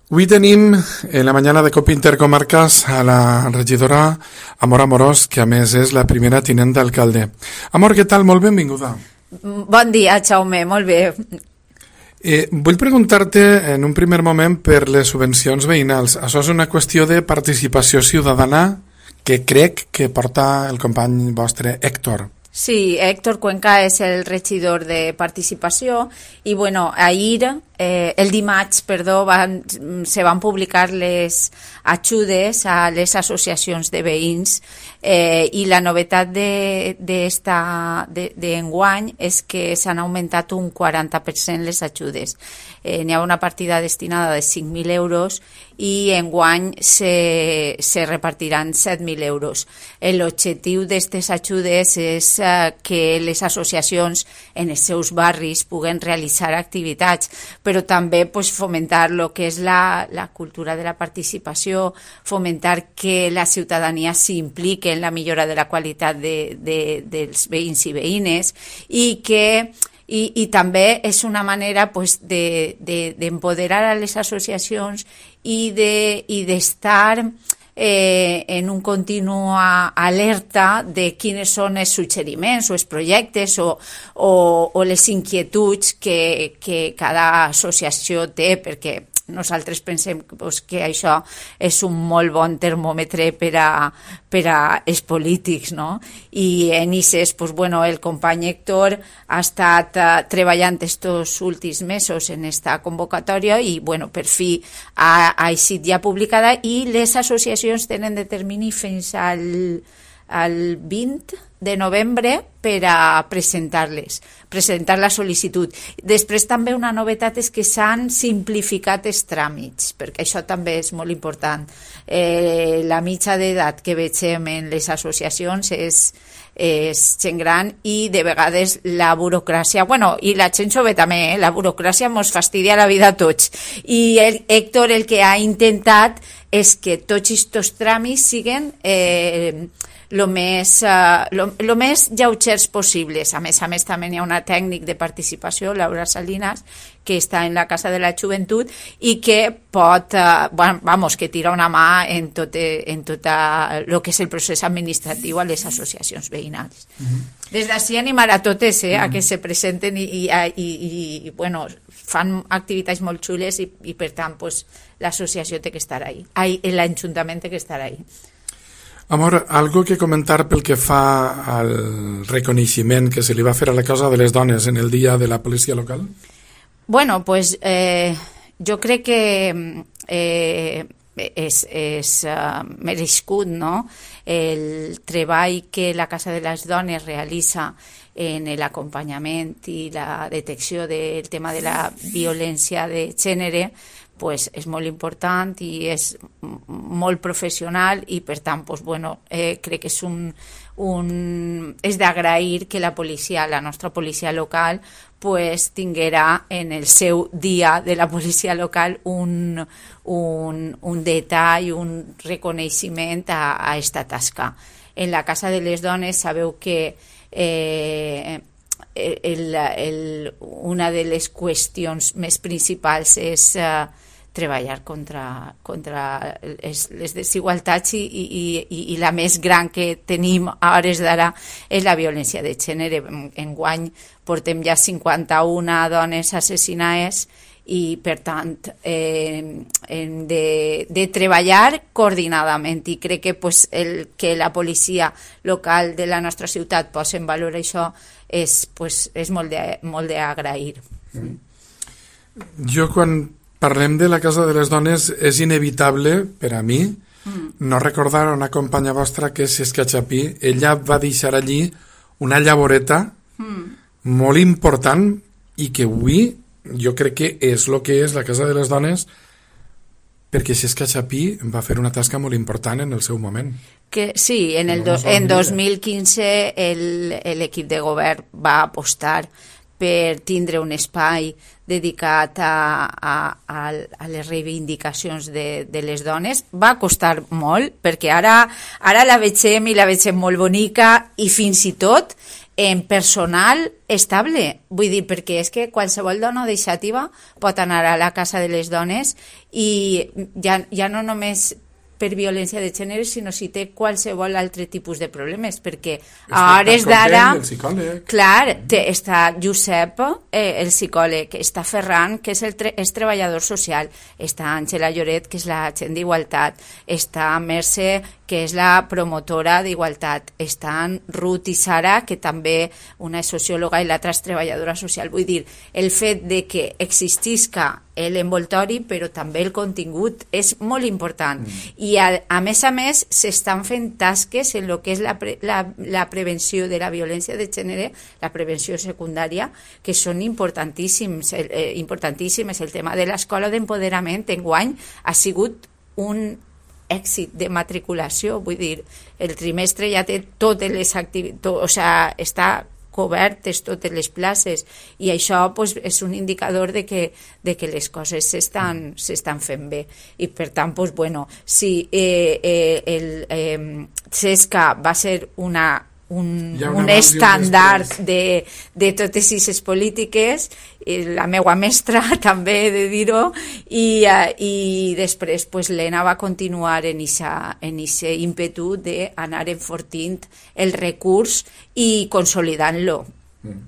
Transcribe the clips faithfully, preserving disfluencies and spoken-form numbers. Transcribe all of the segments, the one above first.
Avui tenim en la mañana de COPE Intercomarcas a la regidora Amor Amorós, que a més és la primera tinent d'alcalde. Amor, què tal? Molt benvinguda. Bon dia, Jaume, molt bé. Eh, vull preguntar-te en un primer moment per les subvencions veïnals. Això és una qüestió de participació ciutadana que crec que porta el company vostre, Héctor. Sí, Héctor Cuenca és el regidor de participació i, bueno, ahir, eh, el dimarts, perdó, van, se van publicar les ajudes a les associacions de veïns eh, i la novetat d'enguany de, de, de és que s'han augmentat un quaranta per cent les ajudes. Eh, n'hi ha una partida destinada de cinc mil euros i enguany se, se repartiran set mil euros. L'objectiu d'aquestes ajudes és eh, que les associacions en els seus barris puguen realitzar activitats, però també pues, fomentar el que és la, la cultura de la participació, fomentar que la ciutadania s'implique en la millora de la qualitat de, de, dels veïns i veïnes i que I, i també és una manera pues, d'empoderar de, de, a les associacions i d'estar de, eh, en un continu alerta de quines són els suggeriments o els projectes o, o, o les inquietuds que, que cada associació té, perquè nosaltres pensem pues, que això és un molt bon termòmetre per a, per a els polítics, no? I en Ises, pues, bueno, el company Héctor ha estat uh, treballant estos últims mesos en esta convocatòria i, bueno, per fi ha, ha eixit ja publicada i les associacions tenen de termini fins al, al vint de novembre per a presentar-les, presentar la sol·licitud. Després també una novetat és que s'han simplificat els tràmits, perquè això també és molt important. Eh, la mitja d'edat que vegem en les associacions és, és gent gran i de vegades la burocràcia, bueno, i la gent jove també, eh? La burocràcia ens fastidia la vida a tots. I el Héctor el que ha intentat és que tots aquests tràmits siguen eh, lo més, uh, lo, lo més lleugers possibles. A més a més, també hi ha una tècnic de participació, Laura Salinas, que està en la Casa de la Joventut i que pot, uh, bueno, vamos, que tira una mà en tot, en tot el que és el procés administratiu a les associacions veïnals. Mm-hmm. Des d'ací animar a totes eh, mm-hmm. a que se presenten i, i, i, i bueno, fan activitats molt xules i, i per tant pues, l'associació té que estar ahí, l'Ajuntament té que estar ahí. Amor, algo que comentar pel que fa al reconeixement que se li va fer a la Casa de les Dones en el dia de la policia local? Bueno, pues eh, jo crec que eh, és, és uh, merescut, no?, el treball que la Casa de les Dones realitza en l'acompanyament i la detecció del tema de la violència de gènere, pues és molt important i és molt professional i per tant pues, bueno, eh, crec que és un, un és d'agrair que la policia, la nostra policia local pues, tinguera en el seu dia de la policia local un, un, un detall, un reconeixement a, a esta tasca. En la Casa de les Dones sabeu que eh, el, el, una de les qüestions més principals és eh, treballar contra, contra les, les desigualtats i, i, i, i la més gran que tenim a hores d'ara és la violència de gènere. Enguany portem ja cinquanta-una dones assassinades i per tant eh, hem de, de treballar coordinadament i crec que, pues, el, que la policia local de la nostra ciutat posi en valor això és, pues, és molt d'agrair. Mm. Jo quan parlem de la Casa de les Dones és inevitable per a mi mm. no recordar una companya vostra que és Esca Chapí. Ella va deixar allí una llavoreta mm. molt important i que avui jo crec que és el que és la Casa de les Dones perquè Esca Chapí va fer una tasca molt important en el seu moment. Que, sí, en, el do, en dos mil quinze l'equip de govern va apostar per tindre un espai dedicat a, a, a, a les reivindicacions de, de les dones. Va costar molt, perquè ara, ara la vegem i la vegem molt bonica i fins i tot en personal estable. Vull dir, perquè és que qualsevol dona deixativa pot anar a la casa de les dones i ja, ja no només per violència de gènere, sinó si té qualsevol altre tipus de problemes, perquè a hores d'ara, clar, té, està Josep, eh, el psicòleg, està Ferran, que és el tre és treballador social, està Àngela Lloret, que és l'agent d'igualtat, està Mercè, que és la promotora d'igualtat, estan Ruth i Sara, que també una és sociòloga i l'altra és treballadora social. Vull dir, el fet de que existisca l'envoltori, però també el contingut és molt important. Mm. I a, a més a més s'estan fent tasques en el que és la, pre, la, la prevenció de la violència de gènere, la prevenció secundària, que són importantíssims, eh, importantíssimes. El tema de l'escola d'empoderament enguany ha sigut un èxit de matriculació, vull dir, el trimestre ja té totes les activitats, o sigui, està cobertes totes les places i això pues, és un indicador de que, de que les coses s'estan fent bé. I per tant, pues, bueno, si eh, eh, el eh, CESCA va ser una un, un estàndard de, de totes aquestes polítiques, la meua mestra també he de dir-ho, i, i després pues, l'Ena va continuar en aquest ímpetu d'anar enfortint el recurs i consolidant-lo. Mm.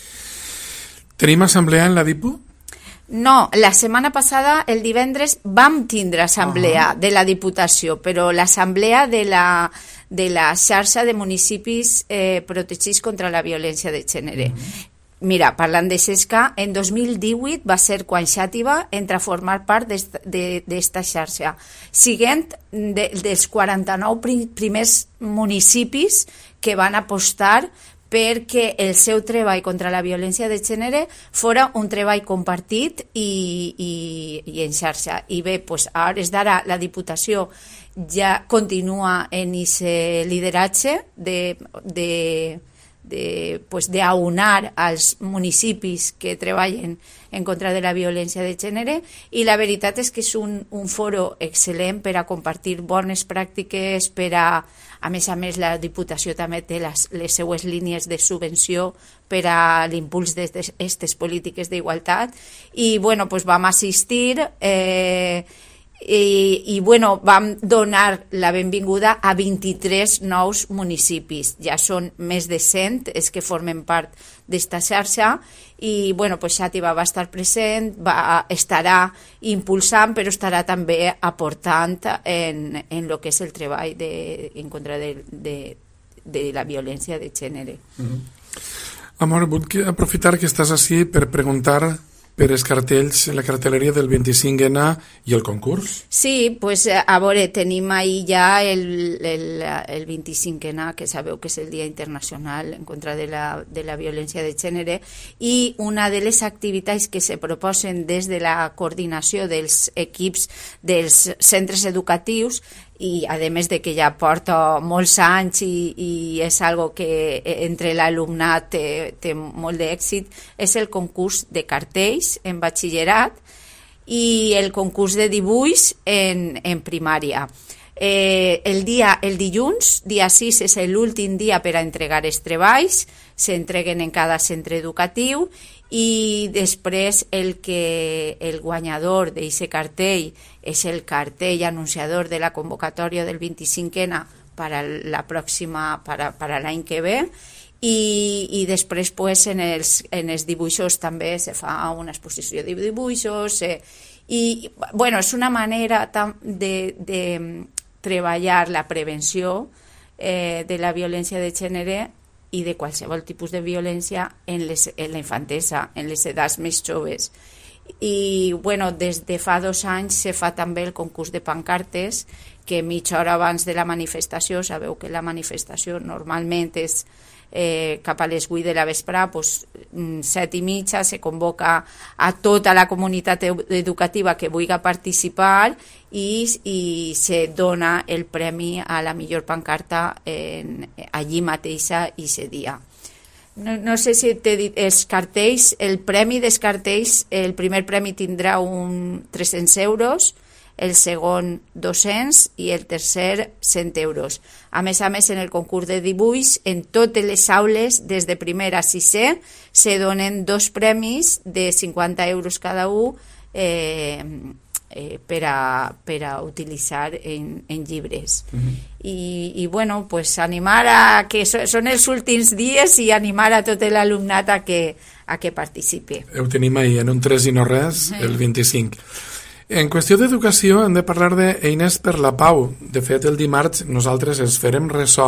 Tenim assemblea en la DIPU? No, la setmana passada, el divendres, vam tindre assemblea uh-huh. de la Diputació, però l'assemblea de la, de la xarxa de municipis eh, protegits contra la violència de gènere. Uh-huh. Mira, parlant de CESCA, en dos mil divuit va ser quan Xàtiva entra a formar part d'esta xarxa, siguent de, dels quaranta-nou primers municipis que van apostar perquè el seu treball contra la violència de gènere fora un treball compartit i, i, i en xarxa. I bé, pues, a hores d'ara la Diputació ja continua en aquest lideratge de, de, de, pues, d'aunar als municipis que treballen en contra de la violència de gènere, i la veritat és que és un, un foro excel·lent per a compartir bones pràctiques, per a A més a més, la Diputació també té les, les seues línies de subvenció per a l'impuls d'aquestes polítiques d'igualtat. I, bueno, pues vam assistir eh, i, i bueno, vam donar la benvinguda a vint-i-tres nous municipis. Ja són més de cent els que formen part d'esta xarxa i bueno, pues Xàtiva va estar present, va, estarà impulsant, però estarà també aportant en, en lo que és el treball de, en contra de, de, de la violència de gènere. Mm-hmm. Amor, vull aprofitar que estàs així per preguntar per els cartells, la cartelleria del vint-i-cinc ena i el concurs. Sí, pues a veure, tenim ahí ja el, el, el vint-i-cinc ena, que sabeu que és el Dia Internacional en contra de la, de la violència de gènere, i una de les activitats que se proposen des de la coordinació dels equips dels centres educatius, i a més de que ja porta molts anys i, i és algo que entre l'alumnat té, té molt d'èxit, és el concurs de cartells en batxillerat i el concurs de dibuix en, en primària. Eh, el, dia, el dilluns, dia sis, és l'últim dia per a entregar els treballs, s'entreguen en cada centre educatiu, i després el que el guanyador d'aquest cartell és el cartell anunciador de la convocatòria del vint-i-cinc ena per a la pròxima, per a, per a l'any que ve, i, i després pues, en, els, en els dibuixos també se fa una exposició de dibuixos eh, i bueno, és una manera de, de treballar la prevenció eh, de la violència de gènere i de qualsevol tipus de violència en, les, en la infantesa, en les edats més joves. I bueno, des de fa dos anys se fa també el concurs de pancartes, que mitja hora abans de la manifestació, sabeu que la manifestació normalment és eh, cap a les vuit de la vesprà, pues, set i mitja se convoca a tota la comunitat educativa que vulgui participar i, i se dona el premi a la millor pancarta en, allí mateixa i ese dia. no, no sé si t'he dit, els cartells, el premi dels cartells, el primer premi tindrà un tres-cents euros, el segon dos-cents i el tercer cent euros. A més a més, en el concurs de dibuix, en totes les aules, des de primer a sisè, se donen dos premis de cinquanta euros cada un eh, eh, per, a, per a utilitzar en, en llibres. Uh-huh. I, i bueno, pues animar a que so, són els últims dies i animar a tot l'alumnat a que, a que participi. Ho tenim ahir, en un tres i no res, el vint-i-cinc. En qüestió d'educació hem de parlar d'Eines per la Pau. De fet, el dimarts nosaltres ens farem ressò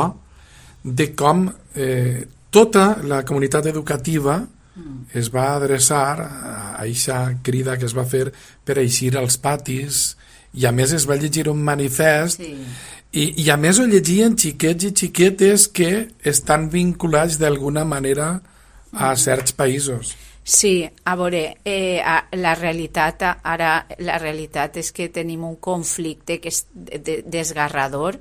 de com eh, tota la comunitat educativa es va adreçar a aquesta crida que es va fer per eixir als patis, i a més es va llegir un manifest, sí. i, i a més ho llegien xiquets i xiquetes que estan vinculats d'alguna manera a certs països. Sí, a veure, eh, la realitat ara la realitat és que tenim un conflicte que és desgarrador,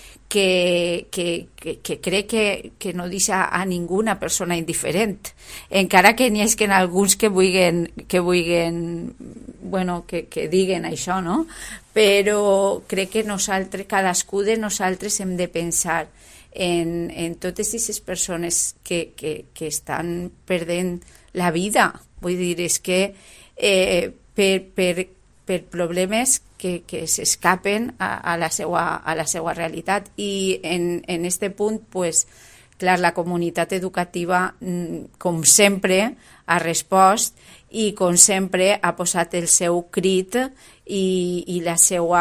que, que, que, que crec que, que no deixa a ninguna persona indiferent, encara que n'hi hagi alguns que vulguin, que vulguin bueno, que, que diguen això, no? Però crec que nosaltres, cadascú de nosaltres hem de pensar en, en totes aquestes persones que, que, que estan perdent la vida. Vull dir, és que eh, per, per, per problemes que, que s'escapen a, a, la seua, a la seua realitat. I en, en este punt, pues, clar, la comunitat educativa, com sempre, ha respost i, com sempre, ha posat el seu crit i, i la seua,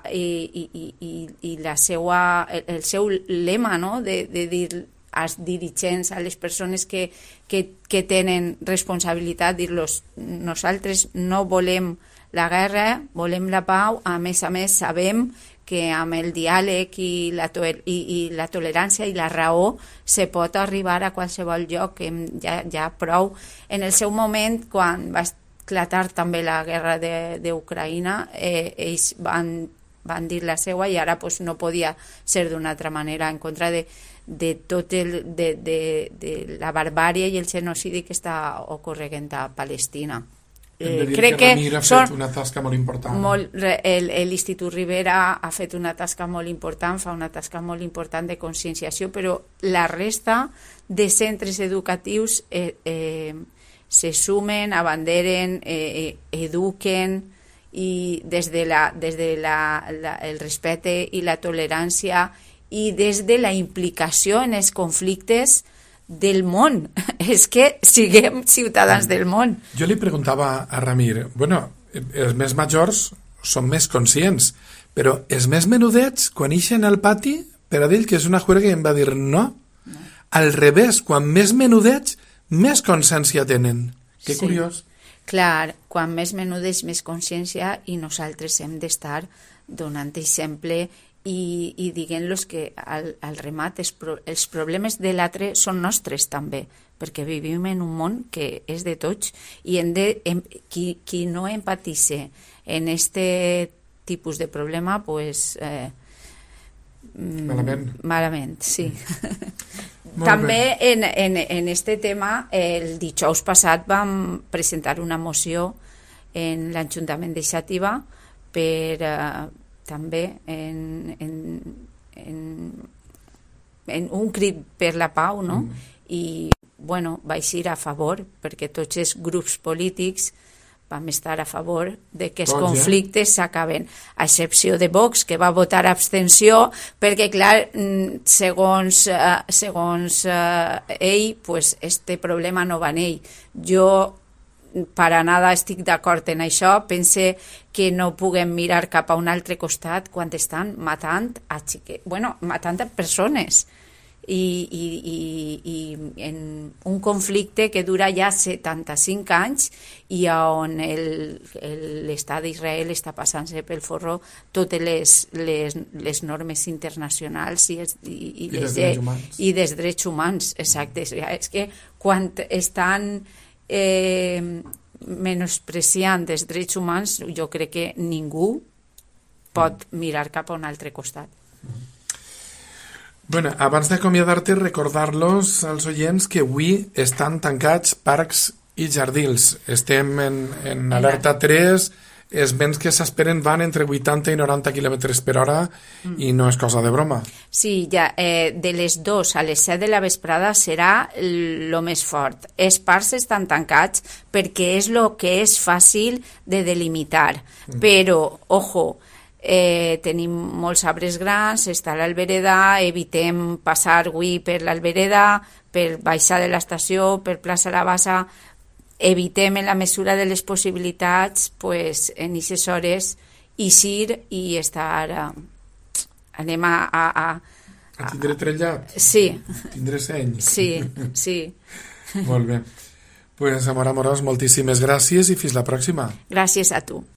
i, i, i, i la seua, el, el seu lema, no?, de, de dir als dirigents, a les persones que, que, que tenen responsabilitat, dir-los, nosaltres no volem la guerra, volem la pau, a més a més sabem que amb el diàleg i la, to i, i la tolerància i la raó se pot arribar a qualsevol lloc, que ja, ja prou. En el seu moment, quan va esclatar també la guerra d'Ucraïna, eh, ells van, van dir la seva i ara pues, no podia ser d'una altra manera, en contra de de tot el, de, de, de la barbària i el genocidi que està ocorrent a Palestina. Eh, crec que, que ha fet una tasca molt important. Molt, l'Institut Rivera ha fet una tasca molt important, fa una tasca molt important de conscienciació, però la resta de centres educatius eh, eh, se sumen, abanderen, eh, eduquen, i des de, la, des de la, la, el respecte i la tolerància i des de la implicació en els conflictes del món. És que siguem ciutadans del món. Jo li preguntava a Ramir, bueno, els més majors són més conscients, però els més menudets, quan ixen al pati, per a dir que és una juerga, em va dir no. no. Al revés, quan més menudets, més consciència tenen. Que sí. Curiós. Clar, quan més menudets, més consciència, i nosaltres hem d'estar donant exemple i, i diguent-los que al, al remat els, pro, els problemes de l'altre són nostres també, perquè vivim en un món que és de tots i hem de, hem, qui, qui no empatitza en este tipus de problema, pues, eh, malament. Malament, sí. També en, en, en este tema, el dijous passat vam presentar una moció en l'Ajuntament de Xàtiva per... Eh, també en, en, en, en un crit per la pau, no? Mm. I, bueno, vaig ir a favor, perquè tots els grups polítics vam estar a favor de que els Tots, conflictes eh? s'acaben, a excepció de Vox, que va votar abstenció, perquè, clar, segons, uh, segons uh, ell, pues, este problema no va en ell. Jo per a nada estic d'acord en això, pense que no puguem mirar cap a un altre costat quan estan matant a xique... bueno, matant a persones i, i, i, i en un conflicte que dura ja setanta-cinc anys i on l'estat d'Israel està passant-se pel forro totes les, les, les normes internacionals i, i, i, I, les, drets i dels drets humans. Exacte, és que quan estan Eh, menospreciant els drets humans, jo crec que ningú pot mirar cap a un altre costat. Bueno, abans d'acomiadar-te, recordar-los als oients que avui estan tancats parcs i jardins. Estem en, en alerta tres, els vents que s'esperen van entre vuitanta i noranta quilòmetres per hora mm. i no és cosa de broma. Sí, ja, eh, de les dos a les set de la vesprada serà el més fort. Els parcs estan tancats perquè és el que és fàcil de delimitar, mm. però, ojo, Eh, tenim molts arbres grans, està l'Albereda, evitem passar avui per l'Albereda, per baixar de l'estació, per plaça La Bassa, evitem en la mesura de les possibilitats pues, en aquestes hores eixir i estar eh, anem a, a, a, a tindre trellat? Sí. Tindre seny? Sí, sí. Molt bé. Pues, Amor Amorós, moltíssimes gràcies i fins la pròxima. Gràcies a tu.